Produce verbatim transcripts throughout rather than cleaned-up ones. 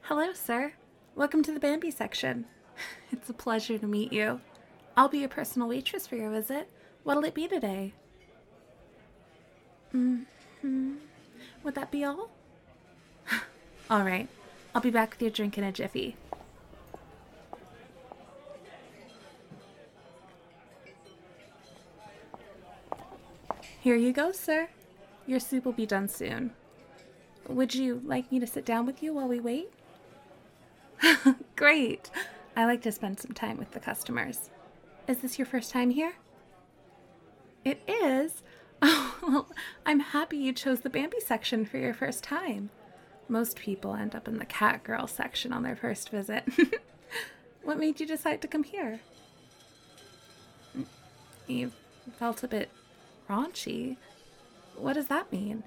Hello, sir. Welcome to the Bambi section. It's a pleasure to meet you. I'll be your personal waitress for your visit. What'll it be today? Mm-hmm. Would that be all? All right. I'll be back with your drink in a jiffy. Here you go, sir. Your soup will be done soon. Would you like me to sit down with you while we wait? Great. I like to spend some time with the customers. Is this your first time here? It is? Oh, well, I'm happy you chose the Bambi section for your first time. Most people end up in the cat girl section on their first visit. What made you decide to come here? You felt a bit raunchy. What does that mean?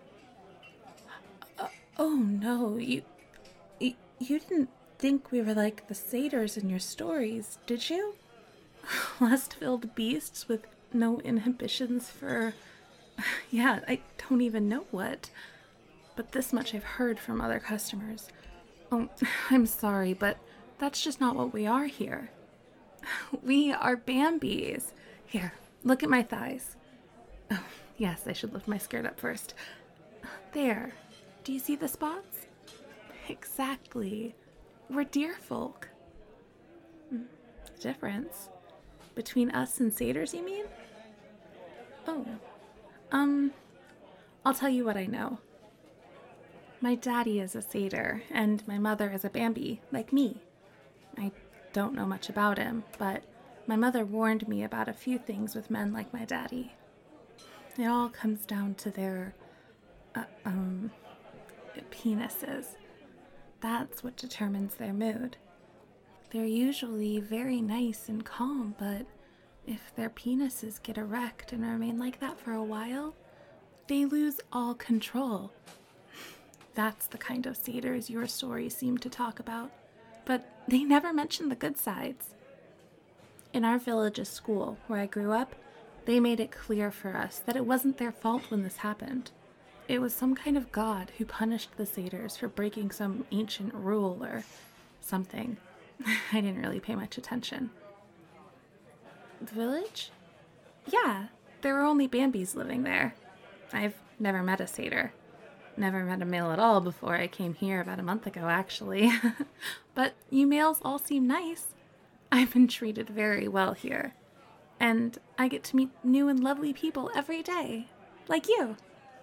Uh, oh no, you, you you didn't think we were like the satyrs in your stories, did you? Lust-filled beasts with no inhibitions for... yeah, I don't even know what. But this much I've heard from other customers. Oh, I'm sorry, but that's just not what we are here. We are Bambis. Here, look at my thighs. Oh, yes, I should lift my skirt up first. There. Do you see the spots? Exactly. We're deer folk. Difference? Between us and satyrs, you mean? Oh. Um, I'll tell you what I know. My daddy is a satyr, and my mother is a Bambi, like me. I don't know much about him, but my mother warned me about a few things with men like my daddy. It all comes down to their, uh, um, penises. That's what determines their mood. They're usually very nice and calm, but if their penises get erect and remain like that for a while, they lose all control. That's the kind of satyrs your stories seem to talk about, but they never mention the good sides. In our village's school, where I grew up, they made it clear for us that it wasn't their fault when this happened. It was some kind of god who punished the satyrs for breaking some ancient rule or something. I didn't really pay much attention. The village? Yeah, there were only Bambis living there. I've never met a satyr. Never met a male at all before I came here about a month ago, actually. But you males all seem nice. I've been treated very well here. And I get to meet new and lovely people every day. Like you.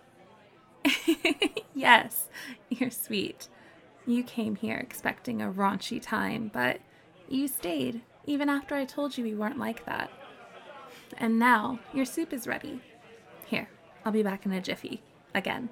Yes, you're sweet. You came here expecting a raunchy time, but you stayed, even after I told you we weren't like that. And now, your soup is ready. Here, I'll be back in a jiffy. Again.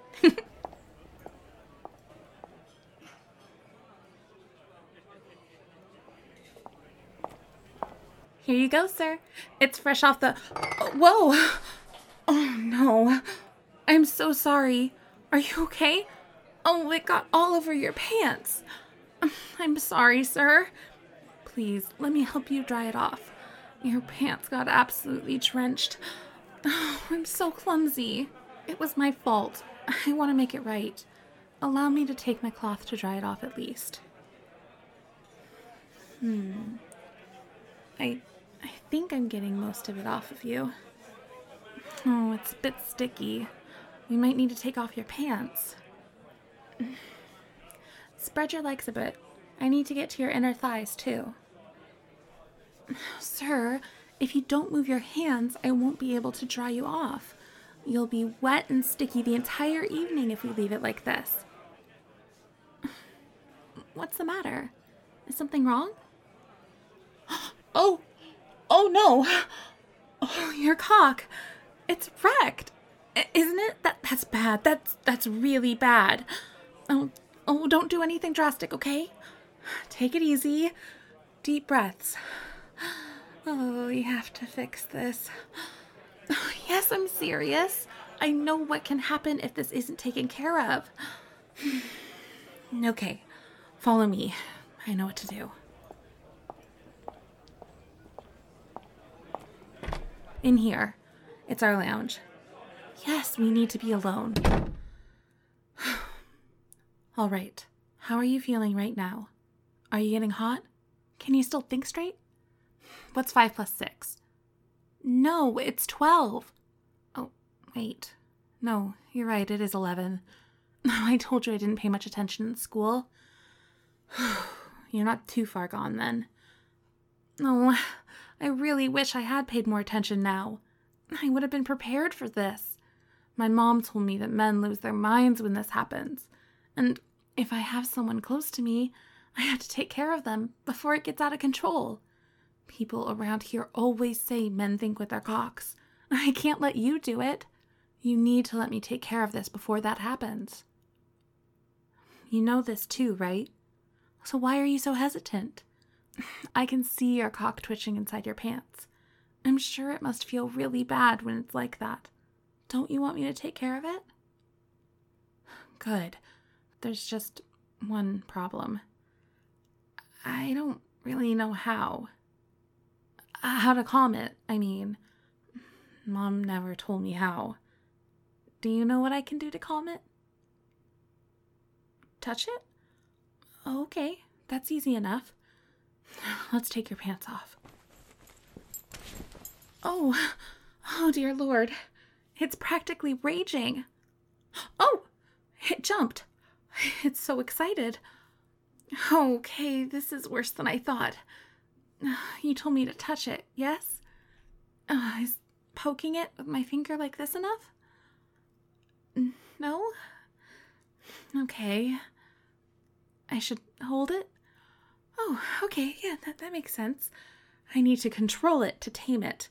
Here you go, sir. It's fresh off the... Whoa! Oh, no. I'm so sorry. Are you okay? Oh, it got all over your pants. I'm sorry, sir. Please, let me help you dry it off. Your pants got absolutely drenched. Oh, I'm so clumsy. It was my fault. I want to make it right. Allow me to take my cloth to dry it off at least. Hmm. I... I think I'm getting most of it off of you. Oh, it's a bit sticky. We might need to take off your pants. Spread your legs a bit. I need to get to your inner thighs, too. Sir, if you don't move your hands, I won't be able to dry you off. You'll be wet and sticky the entire evening if we leave it like this. What's the matter? Is something wrong? Oh! Oh no! Oh, your cock! It's wrecked! Isn't it? That that's bad. That's that's really bad. Oh, oh, don't do anything drastic, okay? Take it easy. Deep breaths. Oh, you have to fix this. Oh, yes, I'm serious. I know what can happen if this isn't taken care of. Okay, follow me. I know what to do. In here. It's our lounge. Yes, we need to be alone. All right. How are you feeling right now? Are you getting hot? Can you still think straight? What's five plus six? No, it's twelve. Oh, wait. No, you're right, it is eleven. I told you I didn't pay much attention in school. You're not too far gone then. Oh, I really wish I had paid more attention now. I would have been prepared for this. My mom told me that men lose their minds when this happens. And if I have someone close to me, I have to take care of them before it gets out of control. People around here always say men think with their cocks. I can't let you do it. You need to let me take care of this before that happens. You know this too, right? So why are you so hesitant? I can see your cock twitching inside your pants. I'm sure it must feel really bad when it's like that. Don't you want me to take care of it? Good. There's just one problem. I don't really know how. How to calm it, I mean. Mom never told me how. Do you know what I can do to calm it? Touch it? Okay, that's easy enough. Let's take your pants off. Oh, oh dear Lord. It's practically raging. Oh, it jumped. It's so excited. Okay, this is worse than I thought. You told me to touch it, yes? Uh, is poking it with my finger like this enough? No? Okay. I should hold it? Oh, okay, yeah, that, that makes sense. I need to control it to tame it.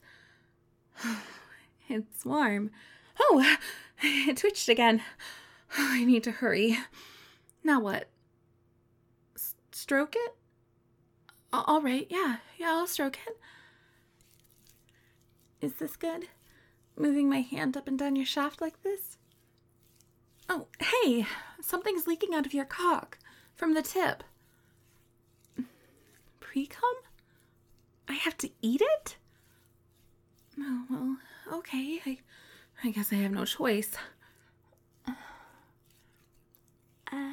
It's warm. Oh, it twitched again. I need to hurry. Now what? S- stroke it? All right, yeah, yeah, I'll stroke it. Is this good? Moving my hand up and down your shaft like this? Oh, hey, something's leaking out of your cock from the tip. Pre-cum? I have to eat it? Oh, well, okay. I, I guess I have no choice. Uh,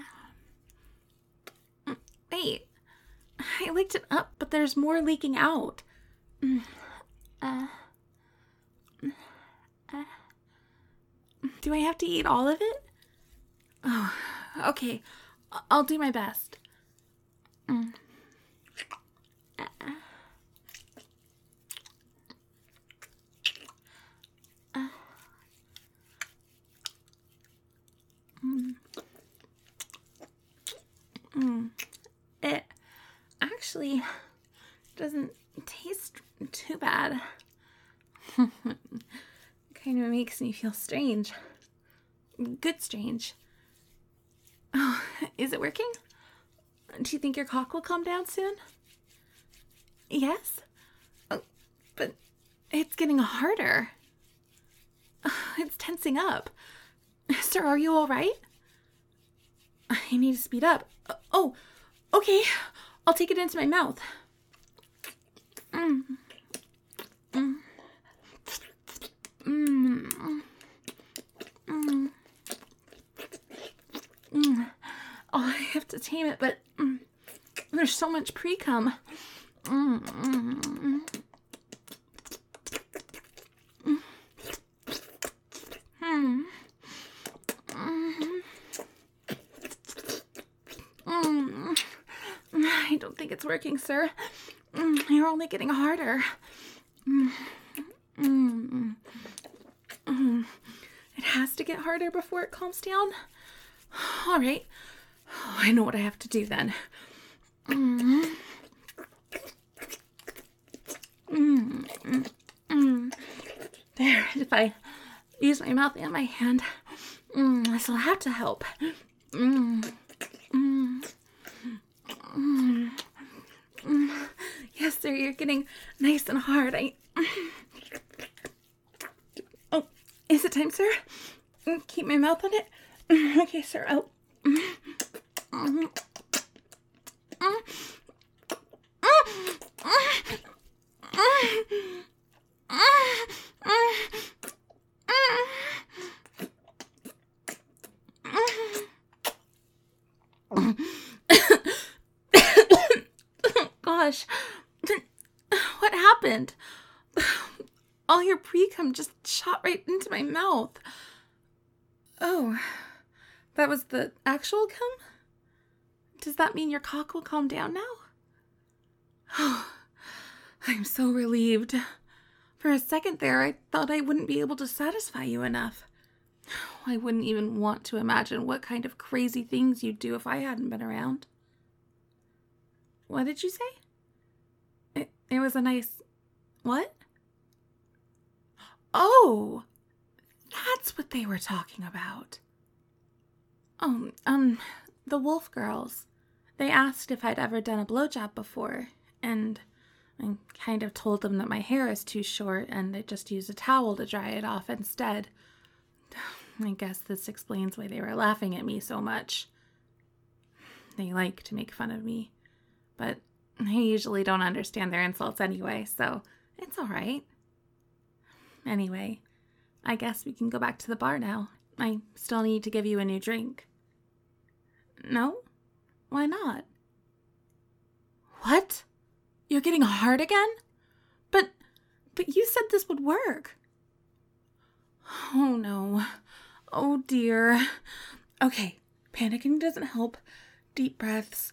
wait. I licked it up, but there's more leaking out. Uh, uh, do I have to eat all of it? Oh, okay. I'll do my best. Mm. Uh, uh, mm. Mm. It actually doesn't taste too bad. Kind of makes me feel strange. Good strange. Oh, is it working? Do you think your cock will calm down soon? Yes? Oh, but it's getting harder. It's tensing up. Sir, are you all right? I need to speed up. Oh, okay. I'll take it into my mouth. Mm. Mm. Mm. Mm. Mm. Oh, I have to tame it, but mm, there's so much pre-cum. Mm. Mm. Mm. Mm. Mm. I don't think it's working, sir. Mm. You're only getting harder. Mm. Mm. Mm. It has to get harder before it calms down. All right. Oh, I know what I have to do then. Mm. Mm. Mm. Mm. There, if I use my mouth and my hand, mm, this will have to help. Mm. Mm. Mm. Mm. Yes, sir, you're getting nice and hard. I. Oh, is it time, sir? Keep my mouth on it. Okay, sir. Oh. gosh. What happened? All your pre-cum just shot right into my mouth. Oh, that was the actual cum? Does that mean your cock will calm down now? Oh, I'm so relieved. For a second there, I thought I wouldn't be able to satisfy you enough. I wouldn't even want to imagine what kind of crazy things you'd do if I hadn't been around. What did you say? It, it was a nice... What? Oh, that's what they were talking about. Oh, um, the Wolf Girls. They asked if I'd ever done a blowjob before, and I kind of told them that my hair is too short and I just used a towel to dry it off instead. I guess this explains why they were laughing at me so much. They like to make fun of me, but I usually don't understand their insults anyway, so it's all right. Anyway, I guess we can go back to the bar now. I still need to give you a new drink. No? Why not? What? You're getting hard again? But, but you said this would work. Oh no. Oh dear. Okay, panicking doesn't help. Deep breaths.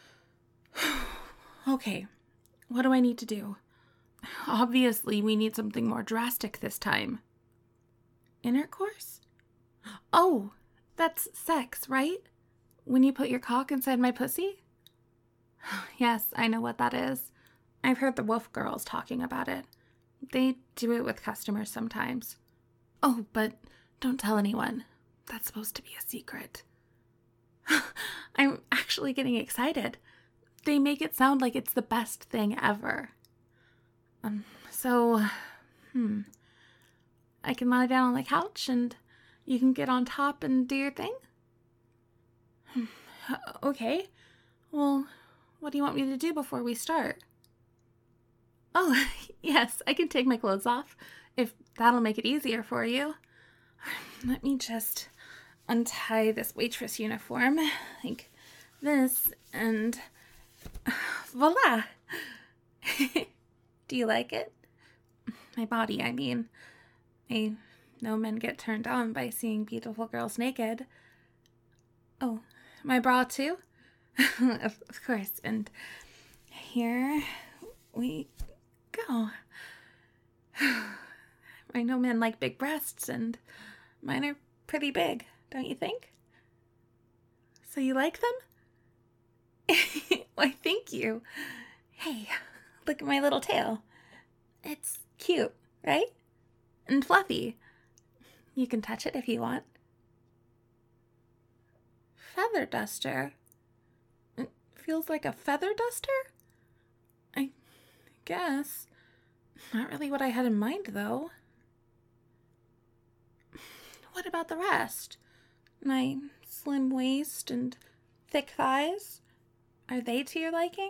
Okay, what do I need to do? Obviously, we need something more drastic this time. Intercourse? Oh, that's sex, right? When you put your cock inside my pussy? Yes, I know what that is. I've heard the Wolf Girls talking about it. They do it with customers sometimes. Oh, but don't tell anyone. That's supposed to be a secret. I'm actually getting excited. They make it sound like it's the best thing ever. Um, so, hmm. I can lie down on the couch and you can get on top and do your thing? Okay. Well, what do you want me to do before we start? Oh, yes, I can take my clothes off, if that'll make it easier for you. Let me just untie this waitress uniform, like this, and voila! Do you like it? My body, I mean. I know men get turned on by seeing beautiful girls naked. Oh, my bra too? of, of course, and here we go. I know men like big breasts, and mine are pretty big, don't you think? So you like them? Why, thank you. Hey, look at my little tail. It's cute, right? And fluffy. You can touch it if you want. Feather duster? It feels like a feather duster? I guess. Not really what I had in mind, though. What about the rest? My slim waist and thick thighs? Are they to your liking?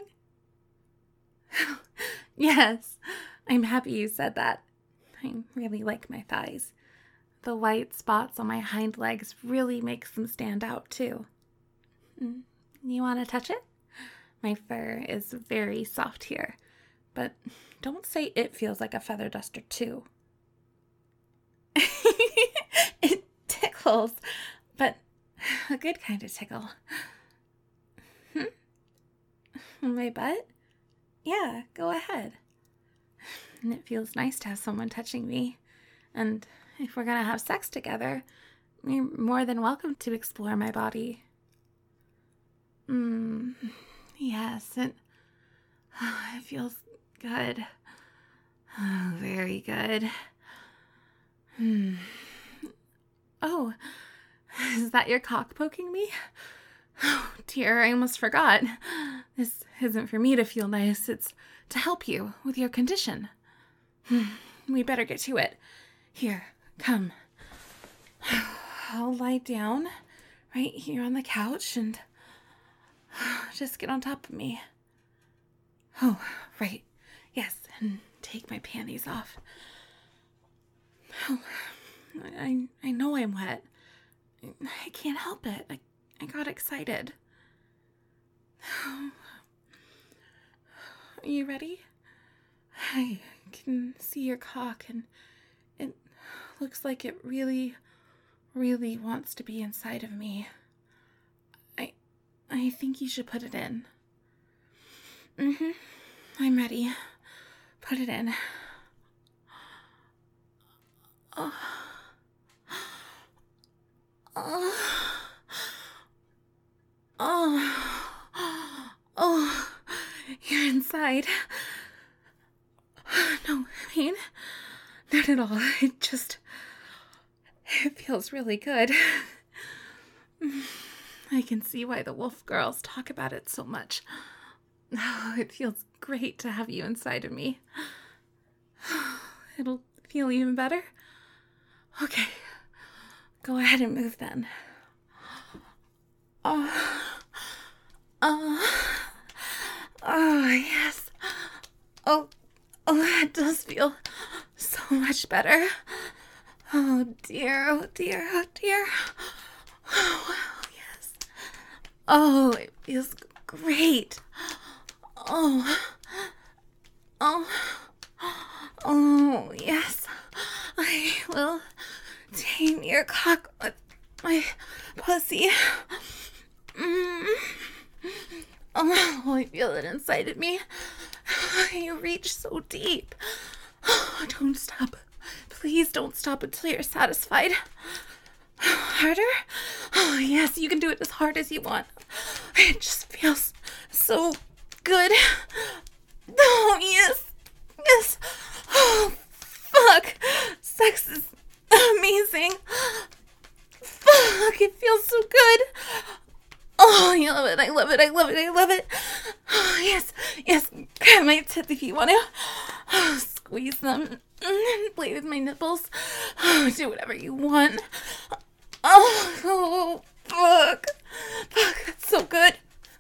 Yes, I'm happy you said that. I really like my thighs. The white spots on my hind legs really makes them stand out, too. You want to touch it? My fur is very soft here, but don't say it feels like a feather duster, too. It tickles, but a good kind of tickle. Hmm? My butt? Yeah, go ahead. And it feels nice to have someone touching me. And if we're gonna have sex together, you're more than welcome to explore my body. Mm, yes, it, it feels good. Oh, very good. Hmm. Oh, is that your cock poking me? Oh, dear, I almost forgot. This isn't for me to feel nice. It's to help you with your condition. We better get to it. Here, come. I'll lie down right here on the couch and just get on top of me. Oh, right. Yes, and take my panties off. Oh, I, I know I'm wet. I can't help it. I, I got excited. Are you ready? I can see your cock, and it looks like it really, really wants to be inside of me. I, I think you should put it in. Mm-hmm. I'm ready. Put it in. Oh. Oh. Oh. Oh. You're inside. No pain. Not at all. It just... It feels really good. I can see why the wolf girls talk about it so much. Oh, it feels great to have you inside of me. It'll feel even better. Okay. Go ahead and move then. Oh. Oh. Oh, yes. Oh. Oh, that does feel so much better. Oh, dear. Oh, dear. Oh, dear. Oh, yes. Oh, it feels great. Oh. Oh. Oh, yes. I will tame your cock with my pussy. Mm. Oh, I feel it inside of me. You reach so deep. Oh, don't stop. Please don't stop until you're satisfied. Harder? Oh, yes, you can do it as hard as you want. It just feels so good. Oh, yes. Yes. Oh, fuck. Sex is amazing. Fuck, it feels so good. Oh, I love it, I love it, I love it, I love it. Oh, yes, yes, grab my tits if you want to. Oh, squeeze them, play with my nipples. Oh, do whatever you want. Oh, oh, fuck. Fuck, that's so good.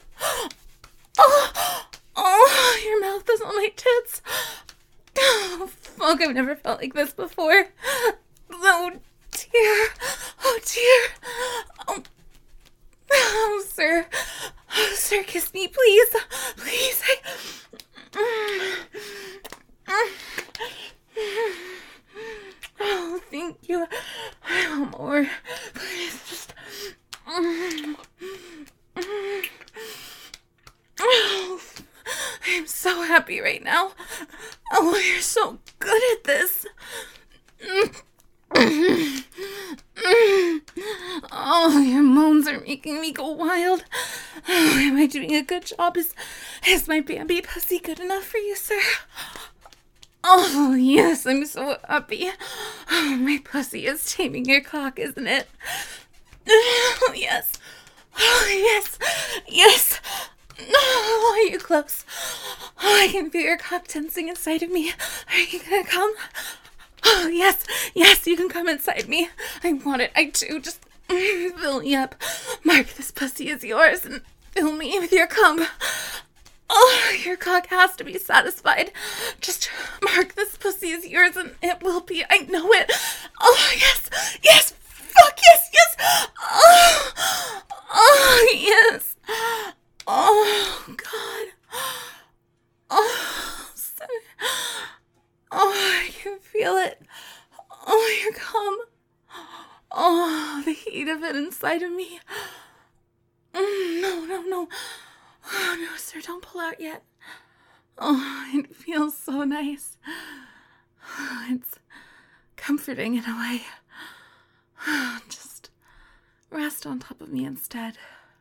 Oh, oh, your mouth is on my tits. Oh, fuck, I've never felt like this before. Oh, dear. Oh, dear. Oh, oh, sir. Oh, sir, kiss me, please. Please. I... Oh, thank you. I want more. Please, just... Oh, I'm so happy right now. Oh, you're so good at this. Oh, your moans are making me go wild. Oh, am I doing a good job? Is, is my Bambi pussy good enough for you, sir? Oh, yes, I'm so happy. Oh, my pussy is taming your cock, isn't it? Oh, yes. Oh, yes. Yes. Oh, are you close? Oh, I can feel your cock tensing inside of me. Are you gonna come? Oh, yes. Yes, you can come inside me. I want it. I do. Just mm, fill me up. Mark, this pussy is yours, and fill me with your cum. Oh, your cock has to be satisfied. Just mark, this pussy is yours, and it will be. I know it. Oh, yes. Yes. Fuck, yes, yes. Oh, oh, yes. Oh, God. Oh, sorry. Oh, I can feel it. Oh, your cum. Oh, the heat of it inside of me. Mm, no, no, no. Oh, no, sir, don't pull out yet. Oh, it feels so nice. It's comforting in a way. Just rest on top of me instead.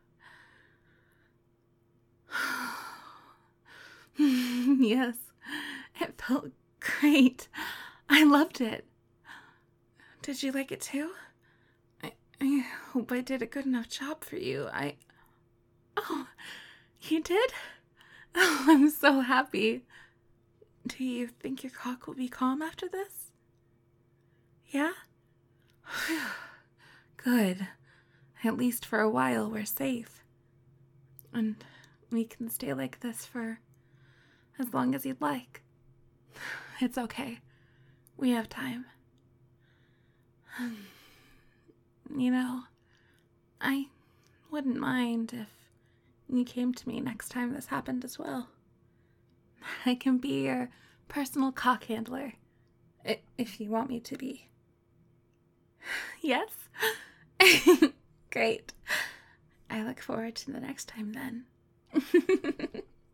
Yes, it felt great. I loved it. Did you like it too? I, I hope I did a good enough job for you. I... Oh, you did? Oh, I'm so happy. Do you think your cock will be calm after this? Yeah? Good. At least for a while we're safe. And we can stay like this for as long as you'd like. It's okay. We have time. You know, I wouldn't mind if you came to me next time this happened as well. I can be your personal cock handler, i- if you want me to be. Yes? Great. I look forward to the next time then.